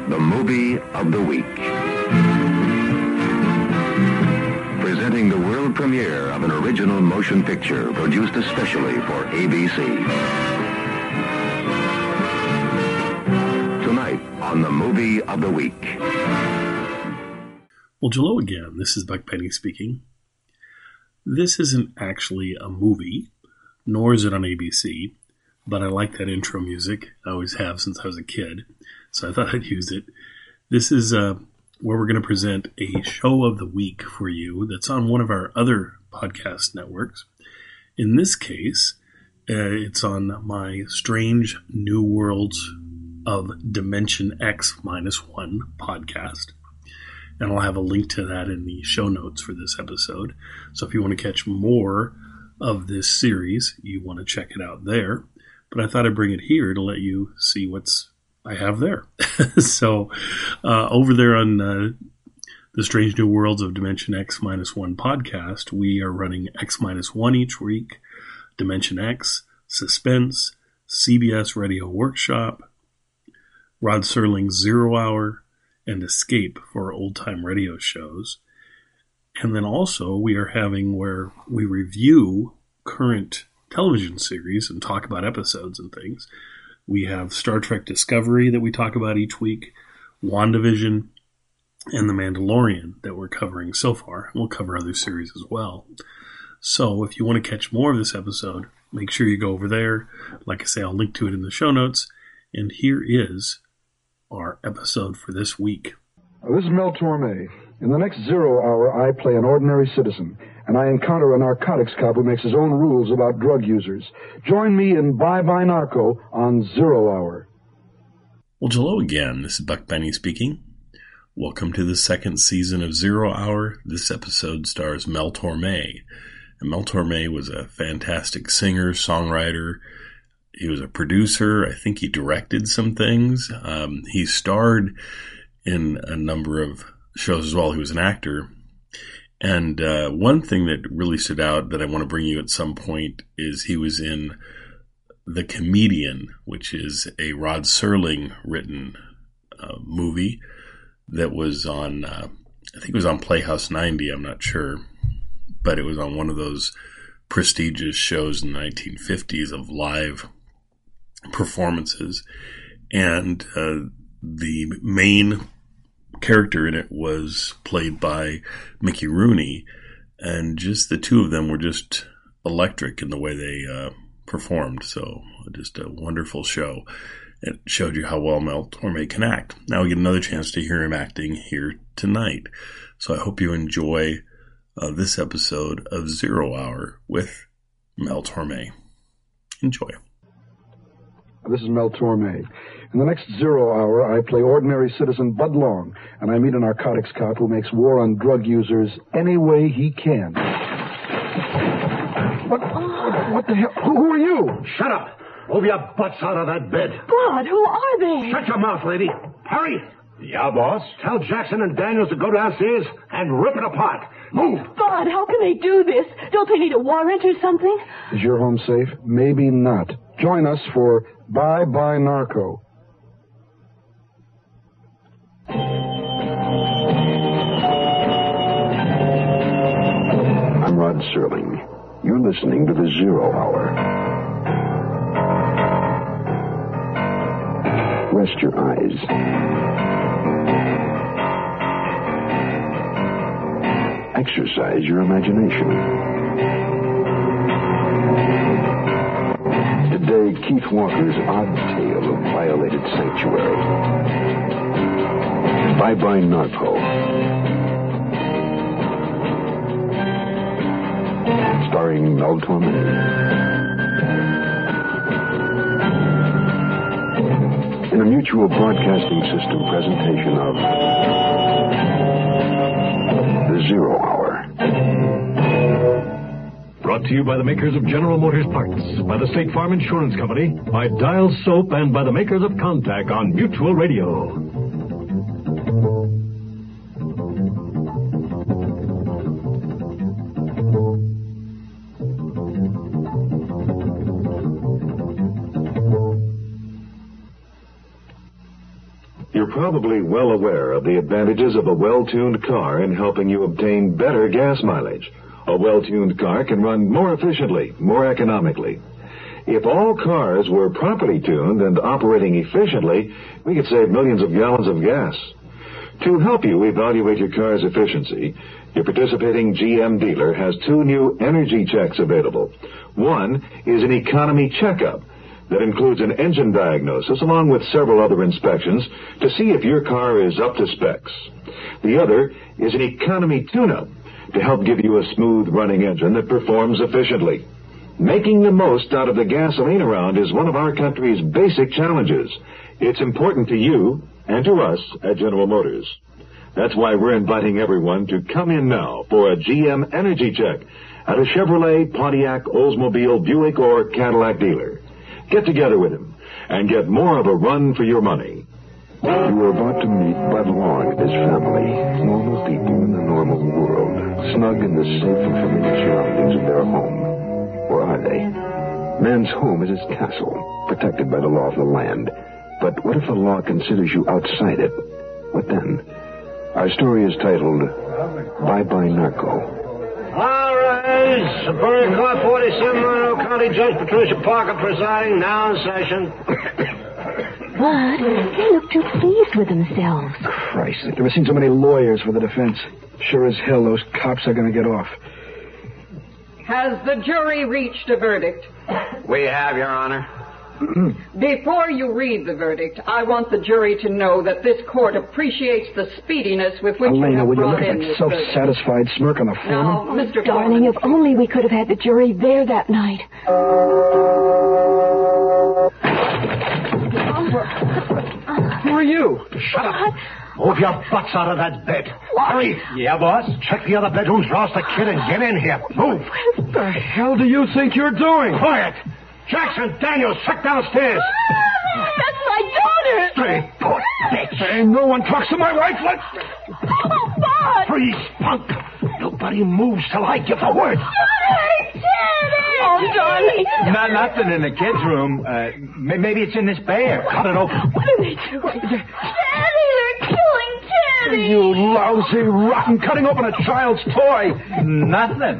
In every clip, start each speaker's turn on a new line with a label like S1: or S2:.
S1: the movie of the week. Presenting the world premiere of an original motion picture produced especially for ABC. Tonight on the movie of the week.
S2: Well, hello again. This is Buck Penny speaking. This isn't actually a movie, nor is it on ABC, but I like that intro music. I always have since I was a kid, so I thought I'd use it. This is where we're going to present a show of the week for you that's on one of our other podcast networks. In this case, it's on my Strange New Worlds of Dimension X-1 podcast. And I'll have a link to that in the show notes for this episode. So if you want to catch more of this series, you want to check it out there. But I thought I'd bring it here to let you see what's I have there. So over there on the Strange New Worlds of Dimension X-1 podcast, we are running X-1 each week, Dimension X, Suspense, CBS Radio Workshop, Rod Serling's Zero Hour, and Escape for old-time radio shows. And then also we are having where we review current television series and talk about episodes and things. We have Star Trek Discovery that we talk about each week, WandaVision, and The Mandalorian that we're covering so far. We'll cover other series as well. So if you want to catch more of this episode, make sure you go over there. Like I say, I'll link to it in the show notes. And here is our episode for this week.
S3: This is Mel Torme. In the next Zero Hour, I play an ordinary citizen, and I encounter a narcotics cop who makes his own rules about drug users. Join me in Bye Bye Narco on Zero Hour.
S2: Well, hello again. This is Buck Benny speaking. Welcome to the second season of Zero Hour. This episode stars Mel Torme. And Mel Torme was a fantastic singer, songwriter. He was a producer. I think he directed some things. He starred in a number of shows as well. He was an actor. And one thing that really stood out that I want to bring you at some point is he was in The Comedian, which is a Rod Serling written movie that was on, I think it was on Playhouse 90, I'm not sure. But it was on one of those prestigious shows in the 1950s of live performances, and the main character in it was played by Mickey Rooney, and just the two of them were just electric in the way they performed. So just a wonderful show. It showed you how well Mel Torme can act. Now we get another chance to hear him acting here tonight. So I hope you enjoy this episode of Zero Hour with Mel Torme. Enjoy.
S3: This is Mel Torme. In the next Zero Hour, I play ordinary citizen Bud Long, and I meet a narcotics cop who makes war on drug users any way he can. What the hell? Who are you?
S4: Shut up! Move your butts out of that bed.
S5: God, who are they?
S4: Shut your mouth, lady. Hurry!
S6: Yeah, boss?
S4: Tell Jackson and Daniels to go downstairs and rip it apart. Move!
S5: God, how can they do this? Don't they need a warrant or something?
S3: Is your home safe? Maybe not. Join us for Bye Bye Narco.
S1: I'm Rod Serling. You're listening to the Zero Hour. Rest your eyes. Exercise your imagination. Today, Keith Walker's odd tale of violated sanctuary. Bye Bye Narco. Starring Mel Torme. In a Mutual Broadcasting System presentation of The Zero Hour.
S6: Brought to you by the makers of General Motors parts, by the State Farm Insurance Company, by Dial Soap, and by the makers of Contact on Mutual Radio.
S7: You're probably well aware of the advantages of a well-tuned car in helping you obtain better gas mileage. A well-tuned car can run more efficiently, more economically. If all cars were properly tuned and operating efficiently, we could save millions of gallons of gas. To help you evaluate your car's efficiency, your participating GM dealer has 2 new energy checks available. One is an economy checkup that includes an engine diagnosis along with several other inspections to see if your car is up to specs. The other is an economy tune-up to help give you a smooth-running engine that performs efficiently. Making the most out of the gasoline around is one of our country's basic challenges. It's important to you and to us at General Motors. That's why we're inviting everyone to come in now for a GM energy check at a Chevrolet, Pontiac, Oldsmobile, Buick, or Cadillac dealer. Get together with him and get more of a run for your money.
S3: You are about to meet Bud Long and his family, normal people in the normal world, snug in the safe and familiar surroundings of their home. Or are they? Man's home is his castle, protected by the law of the land. But what if the law considers you outside it? What then? Our story is titled Bye-Bye Narco.
S4: All right, Superior Court 47, Monroe County Judge Patricia Parker presiding, now in session.
S5: Bud, they look too pleased with themselves.
S3: Christ, I've never seen so many lawyers for the defense. Sure as hell those cops are going to get off.
S8: Has the jury reached a verdict?
S9: We have, Your Honor.
S8: Before you read the verdict, I want the jury to know that this court appreciates the speediness with which you
S3: Elena,
S8: have
S3: will you
S8: brought
S3: look at
S8: in
S3: that
S8: this
S3: self-satisfied smirk on the
S8: verdict. Now,
S3: foreman?
S8: Mr.
S5: Darling, if only we could have had the jury there that night.
S4: Who are you? Shut up. Move your butts out of that bed. Hurry. Yeah, boss? Check the other bedrooms, rouse the kid, and get in here. Move.
S3: What the hell do you think you're doing?
S4: Quiet. Jackson, Daniels, check downstairs.
S5: That's my daughter!
S4: Stay put, bitch. Ain't no one talks to my wife like...
S5: Oh, Bud!
S4: Freeze, punk. Nobody moves till I give the word.
S5: Oh, darling.
S9: Nothing in the kids' room. Maybe it's in this bear.
S4: Cut it open.
S5: What are they doing? Daddy, they're killing Teddy!
S3: You lousy, rotten, cutting open a child's toy.
S9: Nothing.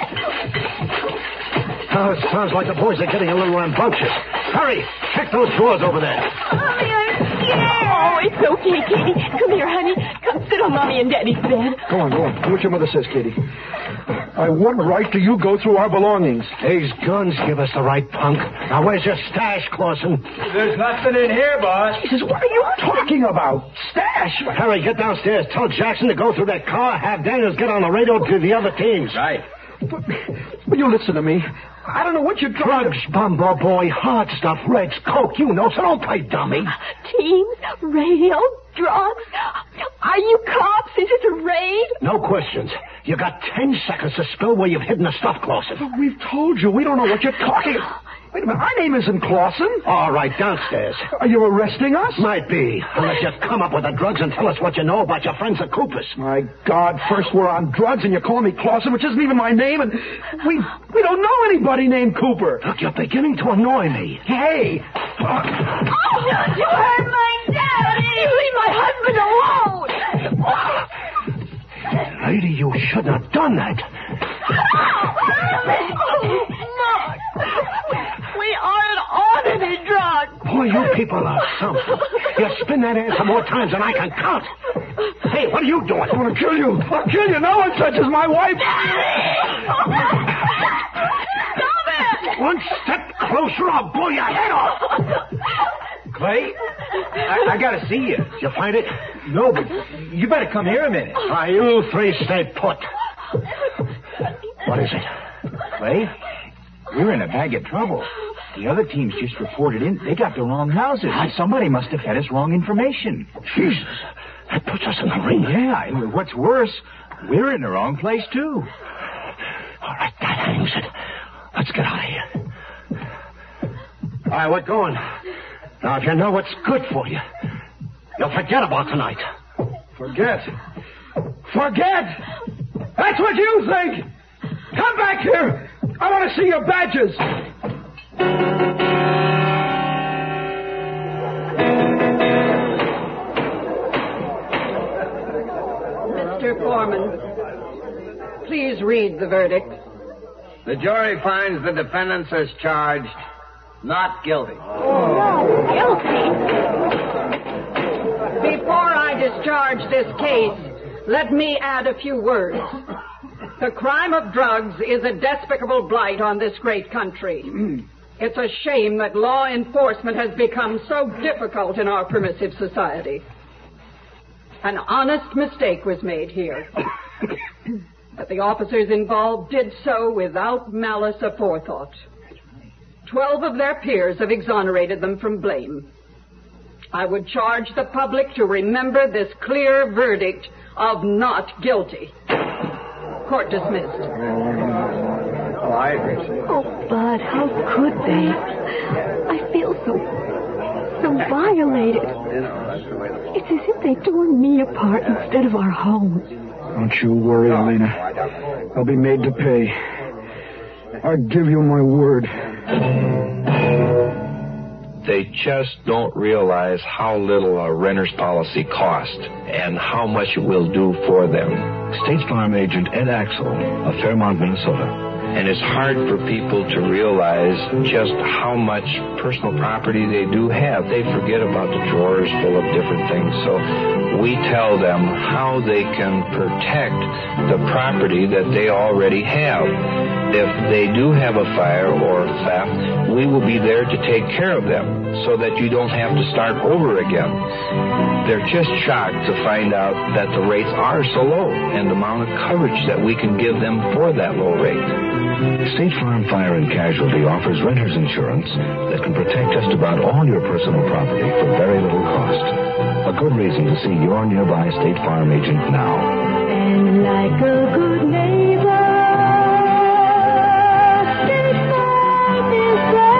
S4: Oh, it sounds like the boys are getting a little rambunctious. Hurry, check those drawers over there.
S5: Mommy, I'm scared! Oh, it's okay, Katie. Come here, honey. Come sit on Mommy and Daddy's bed.
S3: Go on. Do what your mother says, Katie. What right do you go through our belongings?
S4: These guns give us the right, punk. Now, where's your stash, Clausen?
S9: There's nothing in here, boss.
S3: Jesus, what are you talking about? Stash?
S4: Harry, get downstairs. Tell Jackson to go through that car. Have Daniels get on the radio to the other teams.
S9: Right.
S3: Will you listen to me? I don't know what you're trying
S4: Drugs, Bumbo boy, hard stuff, Reds, Coke, you know, so don't play dummy.
S5: Teams, radio, drugs. Are you cops? Is it a raid?
S4: No questions. You got 10 seconds to spill where you've hidden the stuff, Clausen.
S3: But we've told you. We don't know what you're talking about. Wait a minute. Our name isn't Clausen.
S4: All right, downstairs.
S3: Are you arresting us?
S4: Might be. Unless you come up with the drugs and tell us what you know about your friends at Cooper's.
S3: My God, first we're on drugs and you call me Clausen, which isn't even my name, and we don't know anybody named Cooper.
S4: Look, you're beginning to annoy me.
S3: Hey!
S5: Oh, you hurt my daddy! You leave my husband alone!
S4: Lady, you shouldn't have done that.
S5: Mom, we aren't on any drugs.
S4: Boy, you people are something. You spin that answer more times than I can count. Hey, what are you doing?
S3: I'm going to kill you. I'll kill you. No one touches my wife.
S5: Stop it!
S4: One step closer, I'll blow your head off.
S9: Clay, I gotta see you.
S4: Did you find it?
S9: No, but you better come here a minute.
S4: Now, you three stay put. What is it?
S9: Clay, we're in a bag of trouble. The other teams just reported in. They got the wrong houses. Somebody must have fed us wrong information.
S4: Jesus, that puts us in the ring.
S9: Yeah, and what's worse, we're in the wrong place, too.
S4: All right, that hangs it. Let's get out of here. All right, we're going. Now, if you know what's good for you, you'll forget about tonight.
S3: Forget? That's what you think! Come back here! I want to see your badges!
S8: Mr. Foreman, please read the verdict.
S10: The jury finds the defendants as charged not guilty.
S5: Not guilty?
S8: Before I discharge this case, let me add a few words. The crime of drugs is a despicable blight on this great country. It's a shame that law enforcement has become so difficult in our permissive society. An honest mistake was made here. But the officers involved did so without malice aforethought. 12 of their peers have exonerated them from blame. I would charge the public to remember this clear verdict of not guilty. Court dismissed.
S5: Oh, Bud, how could they? I feel so violated. It's as if they tore me apart instead of our home.
S3: Don't you worry, Elena. I'll be made to pay. I give you my word.
S11: They just don't realize how little a renter's policy costs and how much it will do for them.
S6: State Farm agent Ed Axel of Fairmont, Minnesota.
S11: And it's hard for people to realize just how much personal property they do have. They forget about the drawers full of different things. So we tell them how they can protect the property that they already have. If they do have a fire or theft, we will be there to take care of them so that you don't have to start over again. They're just shocked to find out that the rates are so low and the amount of coverage that we can give them for that low rate.
S6: State Farm Fire and Casualty offers renter's insurance that can protect just about all your personal property for very little cost. A good reason to see your nearby State Farm agent now.
S5: And like a good neighbor, State Farm is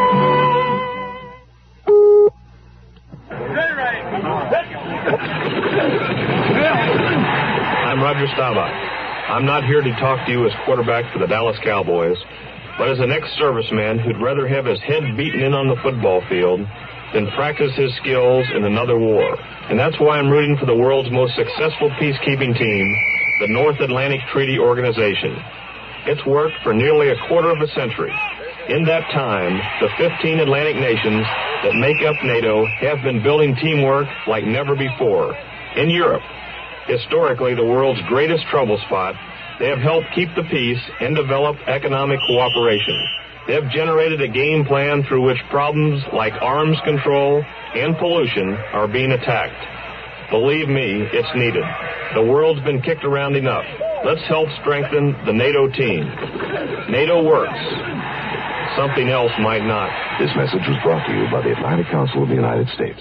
S12: I'm Roger Staubach. I'm not here to talk to you as quarterback for the Dallas Cowboys, but as an ex-serviceman who'd rather have his head beaten in on the football field than practice his skills in another war. And that's why I'm rooting for the world's most successful peacekeeping team, the North Atlantic Treaty Organization. It's worked for nearly a quarter of a century. In that time, the 15 Atlantic nations that make up NATO have been building teamwork like never before. In Europe, historically the world's greatest trouble spot, they have helped keep the peace and develop economic cooperation. They have generated a game plan through which problems like arms control and pollution are being attacked. Believe me, it's needed. The world's been kicked around enough. Let's help strengthen the NATO team. NATO works. Something else might not.
S7: This message was brought to you by the Atlantic Council of the United States.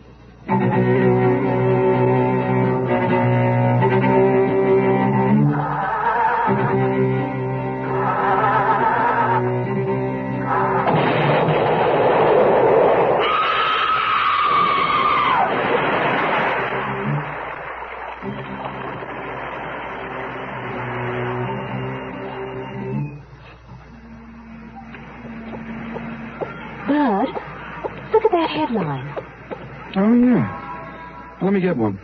S5: Bud, look at that headline.
S3: Oh, yeah. Let me get one.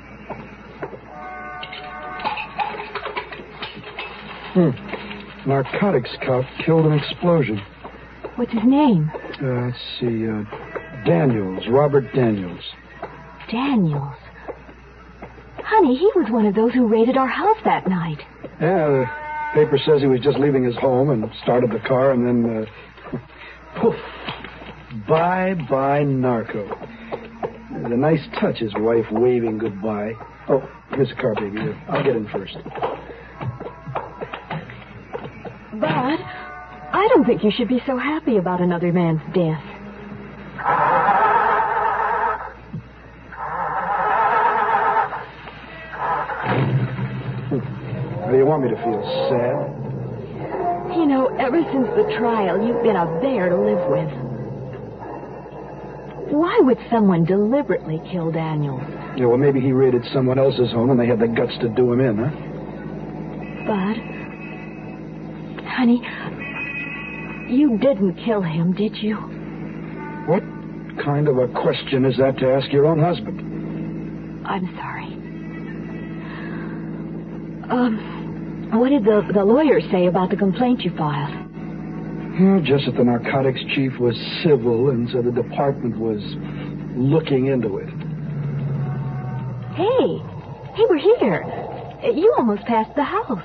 S3: Narcotics cop killed in explosion.
S5: What's his name?
S3: Let's see. Daniels. Robert Daniels.
S5: Daniels. Honey, he was one of those who raided our house that night.
S3: Yeah, the paper says he was just leaving his home and started the car and then, poof. Bye-bye, narco. It was a nice touch, his wife waving goodbye. Oh, here's the car, baby. I'll get in first.
S5: Bud, I don't think you should be so happy about another man's death.
S3: How do you want me to feel? Sad?
S5: You know, ever since the trial, you've been a bear to live with. Why would someone deliberately kill Daniels?
S3: Yeah, well, maybe he raided someone else's home and they had the guts to do him in, huh?
S5: Bud, honey, you didn't kill him, did you?
S3: What kind of a question is that to ask your own husband?
S5: I'm sorry. What did the lawyer say about the complaint you filed?
S3: Just that the narcotics chief was civil and so the department was looking into it.
S5: Hey, we're here. You almost passed the house.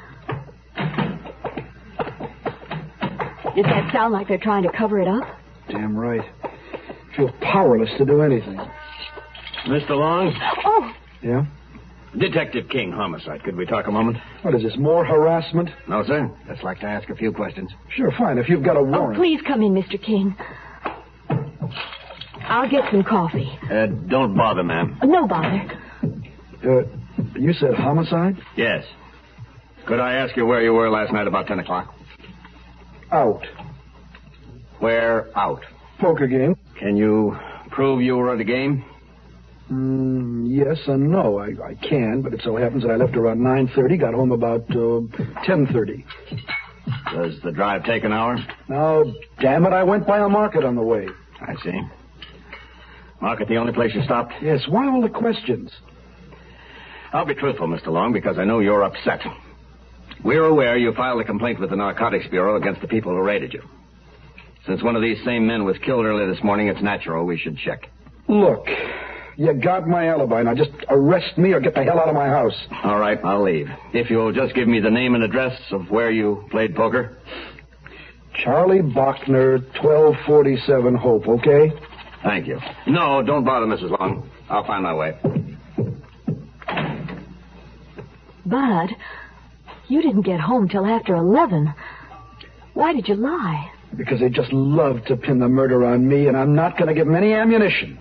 S5: Does that sound like they're trying to cover it up?
S3: Damn right. I feel powerless to do anything.
S4: Mr. Long?
S5: Oh.
S3: Yeah?
S4: Detective King, homicide. Could we talk a moment?
S3: What is this, more harassment?
S4: No, sir. Just like to ask a few questions.
S3: Sure, fine, if you've got a warrant.
S5: Oh, please come in, Mr. King. I'll get some coffee.
S4: Don't bother, ma'am.
S5: No bother.
S3: You said homicide?
S4: Yes. Could I ask you where you were last night about 10 o'clock?
S3: Out.
S4: Where out?
S3: Poker game.
S4: Can you prove you were at a game?
S3: Yes and no. I can, but it so happens that I left around 9:30, got home about 10:30.
S4: Does the drive take an hour?
S3: No, damn it, I went by a market on the way.
S4: I see. Market the only place you stopped?
S3: Yes, why all the questions?
S4: I'll be truthful, Mr. Long, because I know you're upset. We're aware you filed a complaint with the Narcotics Bureau against the people who raided you. Since one of these same men was killed early this morning, it's natural we should check.
S3: Look, you got my alibi. Now just arrest me or get the hell out of my house.
S4: All right, I'll leave. If you'll just give me the name and address of where you played poker.
S3: Charlie Bachner, 1247 Hope, okay?
S4: Thank you. No, don't bother, Mrs. Long. I'll find my way.
S5: Bud, you didn't get home till after 11. Why did you lie?
S3: Because they just love to pin the murder on me, and I'm not going to give them any ammunition.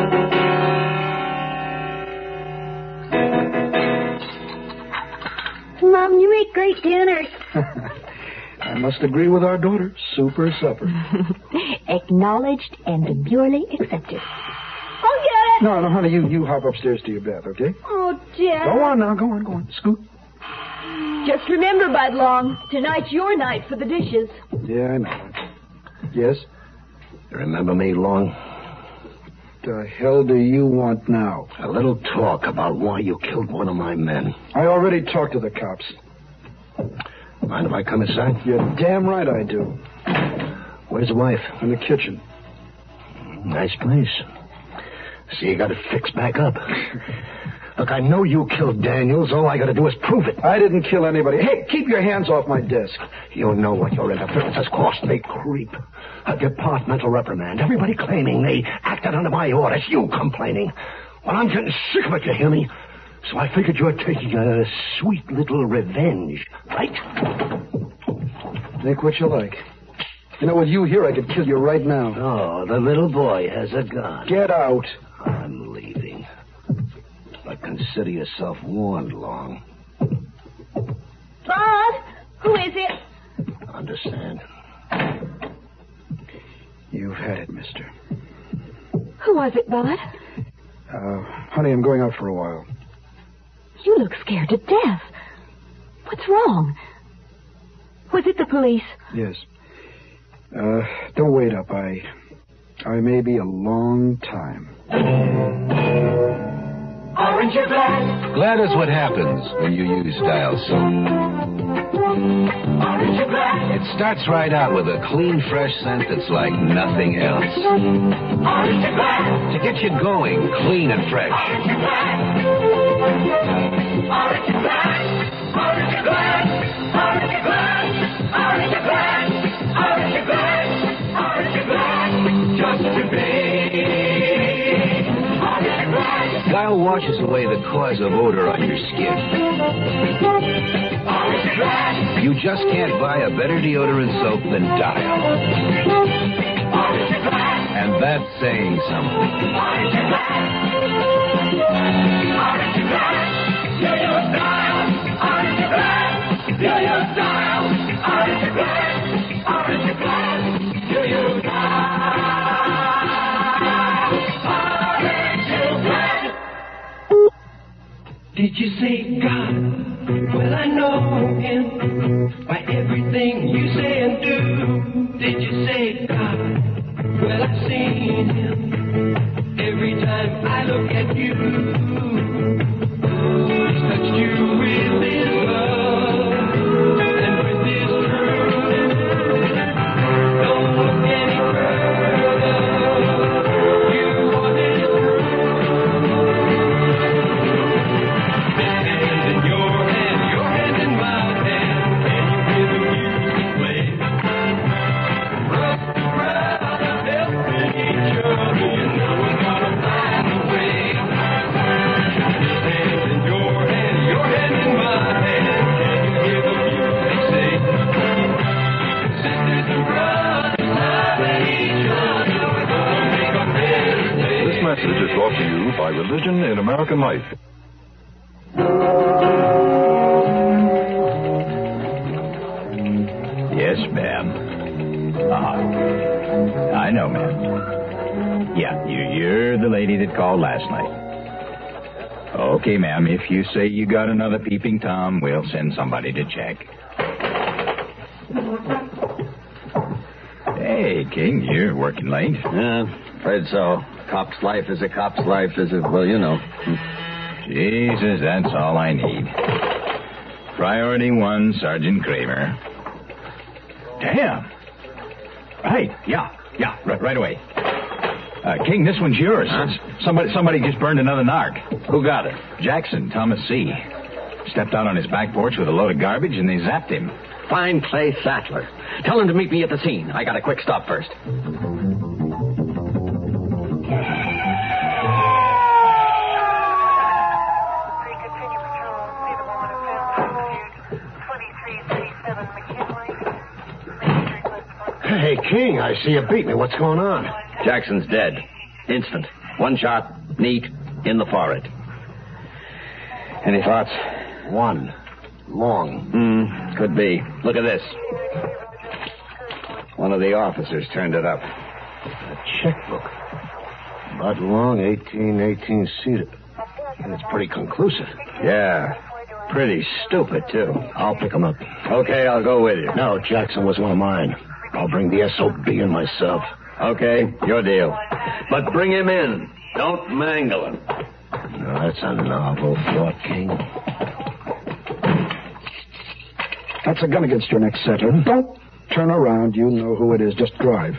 S13: Mom, you make great dinners.
S3: I must agree with our daughter. Super supper.
S5: Acknowledged and demurely accepted.
S13: I'll get it.
S3: No, honey, you hop upstairs to your bath, okay?
S13: Oh, Dad.
S3: Go on now, go on. Scoot.
S5: Just remember, Bud Long, tonight's your night for the dishes.
S3: Yeah, I know. Yes?
S4: You remember me, Long?
S3: The hell do you want now?
S4: A little talk about why you killed one of my men.
S3: I already talked to the cops.
S4: Mind if I come inside?
S3: You're damn right I do.
S4: Where's the wife?
S3: In the kitchen.
S4: Nice place. See, you got it fixed back up. Look, I know you killed Daniels. All I got to do is prove it.
S3: I didn't kill anybody. Hey, keep your hands off my desk.
S4: You know what your interference has cost me, creep. A departmental reprimand. Everybody claiming they acted under my orders. You complaining. Well, I'm getting sick of it, you hear me? So I figured you were taking a sweet little revenge, right?
S3: Think what you like. You know, with you here, I could kill you right now.
S4: Oh, the little boy has a gun.
S3: Get out.
S4: I'm leaving. But consider yourself warned, Long.
S13: Bob, who is it?
S4: Understand.
S3: You've had it, mister.
S5: Who was it, Bud?
S3: Honey, I'm going out for a while.
S5: You look scared to death. What's wrong? Was it the police?
S3: Yes. Don't wait up. I may be a long time.
S14: Orange or Glad?
S15: Glad is what happens when you use Dial Soap.
S14: Orange or Glad?
S15: It starts right out with a clean, fresh scent that's like nothing else.
S14: Orange or Glad?
S15: To get you going, clean and fresh.
S14: Orange or Glad? Orange or Glad? Orange or Glad? Orange or Glad? Orange or Glad? Orange or Glad? Orange or Glad? Just to be.
S15: Dial washes away the cause of odor on your skin. You just can't buy a better deodorant soap than Dial. And that's saying something.
S14: Did you say God? Well, I know him by everything you say and do. Did you say God? Well, I've seen him every time I look at you. Oh, he's touched you with his
S7: vision in American life.
S9: Yes, ma'am. I know, ma'am. Yeah, you're the lady that called last night. Okay, ma'am, if you say you got another peeping Tom, we'll send somebody to check. Hey, King, you're working late.
S16: Yeah, afraid so. Cop's life is a cop's life is a, well, you know.
S9: Jesus, that's all I need. Priority 1, Sergeant Kramer. Damn. Right, yeah, right away. King, this one's yours.
S16: Huh?
S9: Somebody just burned another narc.
S16: Who got it?
S9: Jackson, Thomas C. Stepped out on his back porch with a load of garbage and they zapped him.
S16: Find Clay Sattler. Tell him to meet me at the scene. I got a quick stop first.
S4: Hey, King, I see you beat me. What's going on?
S16: Jackson's dead. Instant. One shot, neat, in the forehead. Any thoughts?
S4: One. Long.
S16: Could be. Look at this. One of the officers turned it up.
S4: A checkbook. Bud Long, 1818 seated. And it's pretty conclusive.
S16: Yeah. Pretty stupid, too.
S4: I'll pick him up.
S16: Okay, I'll go with you.
S4: No, Jackson was one of mine. I'll bring the SOB in myself.
S16: Okay, your deal. But bring him in. Don't mangle him.
S4: No, that's a novel thought, King.
S3: That's a gun against your neck, Sattler. Don't turn around. You know who it is. Just drive.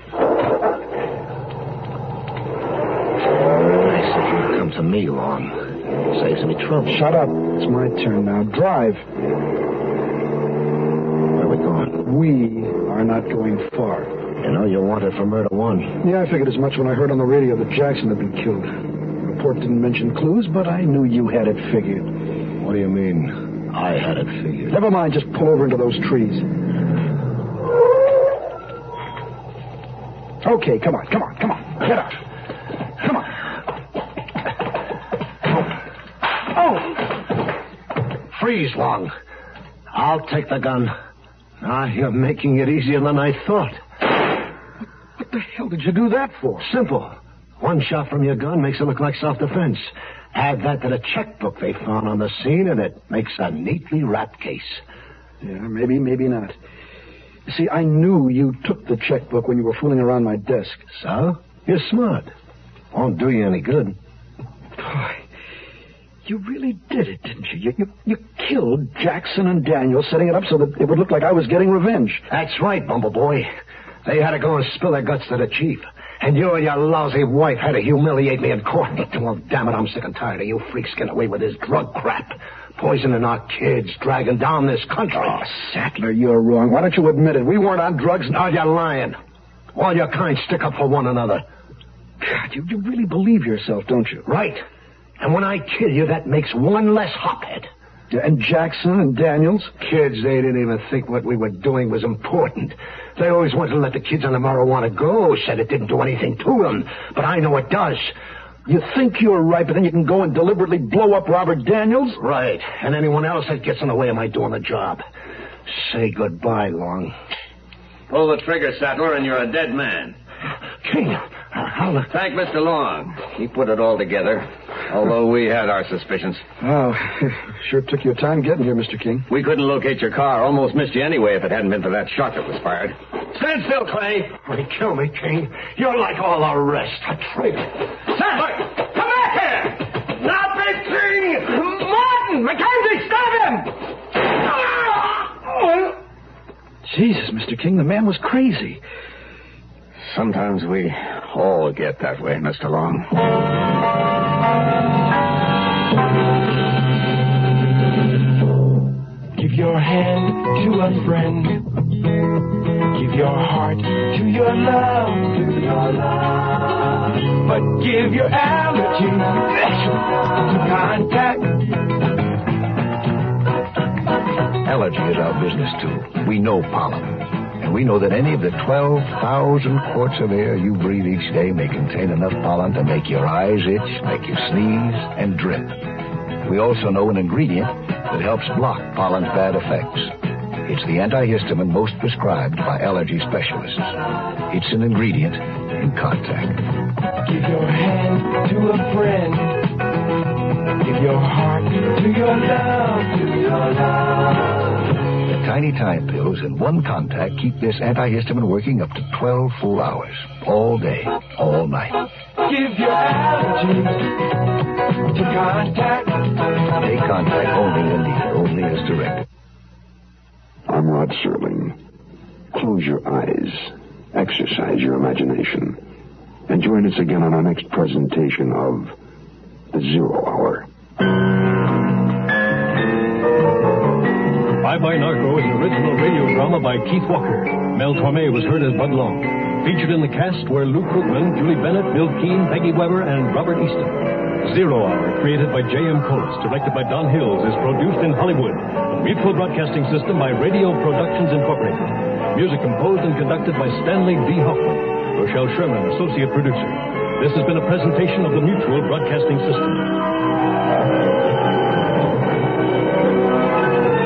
S4: Nice of you to come to me, Long. Saves me trouble.
S3: Shut up. It's my turn now. Drive.
S4: Where are we going?
S3: We are not going far.
S4: You know you're wanted for murder 1.
S3: Yeah, I figured as much when I heard on the radio that Jackson had been killed. The report didn't mention clues, but I knew you had it figured.
S4: What do you mean, I had it figured?
S3: Never mind, just pull over into those trees. Okay, come on. Get out. Come on.
S4: Oh! Freeze, Long. I'll take the gun. Ah, you're making it easier than I thought.
S3: What the hell did you do that for?
S4: Simple. One shot from your gun makes it look like self-defense. Add that to the checkbook they found on the scene, and it makes a neatly wrapped case.
S3: Yeah, maybe not. You see, I knew you took the checkbook when you were fooling around my desk.
S4: So? You're smart. Won't do you any good.
S3: Boy, you really did it, didn't you? You killed Jackson and Daniel, setting it up so that it would look like I was getting revenge.
S4: That's right, Bumbleboy. They had to go and spill their guts to the chief. And you and your lousy wife had to humiliate me in court. Well, damn it, I'm sick and tired of you freaks getting away with this drug crap. Poisoning our kids, dragging down this country.
S3: Oh, Sattler, you're wrong. Why don't you admit it? We weren't on drugs.
S4: No, you're lying. All your kind stick up for one another.
S3: God, you really believe yourself, don't you?
S4: Right. And when I kill you, that makes one less hophead.
S3: Yeah, and Jackson and Daniels?
S4: Kids, they didn't even think what we were doing was important. They always wanted to let the kids on the marijuana go, said it didn't do anything to them. But I know it does.
S3: You think you're right, but then you can go and deliberately blow up Robert Daniels?
S4: Right. And anyone else that gets in the way of my doing the job. Say goodbye, Long.
S10: Pull the trigger, Sattler, and you're a dead man.
S4: King,
S10: Thank Mr. Long. He put it all together, although we had our suspicions.
S3: Oh, sure took your time getting here, Mr. King.
S10: We couldn't locate your car. Almost missed you anyway if it hadn't been for that shot that was fired. Stand still, Clay.
S4: Will kill me, King? You're like all the rest. A traitor.
S10: Sattler, come back here! Not Big King! Martin! Mackenzie, stop him!
S3: Jesus, Mr. King, the man was crazy.
S16: Sometimes we all get that way, Mr. Long.
S14: Give your hand to a friend. Give your heart to your love. But give your allergy to contact.
S6: Allergy is our business, too. We know pollen. And we know that any of the 12,000 quarts of air you breathe each day may contain enough pollen to make your eyes itch, make you sneeze, and drip. We also know an ingredient that helps block pollen's bad effects. It's the antihistamine most prescribed by allergy specialists. It's an ingredient in Contact.
S14: Give your hand to a friend. Give your heart to your love,
S6: The tiny time pills in one Contact keep this antihistamine working up to 12 full hours, all day, all night.
S14: Give your allergies to Contact.
S6: Take Contact only when needed, only as directed.
S3: I'm Rod Serling. Close your eyes, exercise your imagination, and join us again on our next presentation of The Zero Hour.
S17: Bye Bye Narco is an original radio drama by Keith Walker. Mel Torme was heard as Bud Long. Featured in the cast were Lou Krugman, Julie Bennett, Bill Keane, Peggy Weber, and Robert Easton. Zero Hour, created by J.M. Collis, directed by Don Hills, is produced in Hollywood. The Mutual Broadcasting System by Radio Productions Incorporated. Music composed and conducted by Stanley D. Hoffman. Rochelle Sherman, associate producer. This has been a presentation of the Mutual Broadcasting System.